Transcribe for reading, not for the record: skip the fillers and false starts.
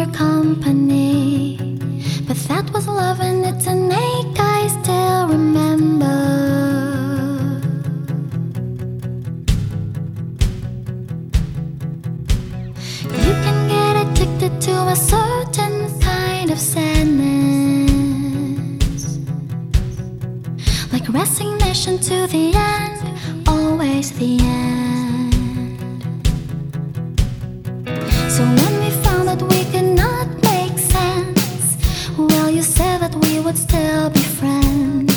your company. But that was love and it's an ache I still remember. You can get addicted to a certain kind of sadness, like resignation to the end, always the end. So when we found that we could not make sense, well, you said that we would still be friends.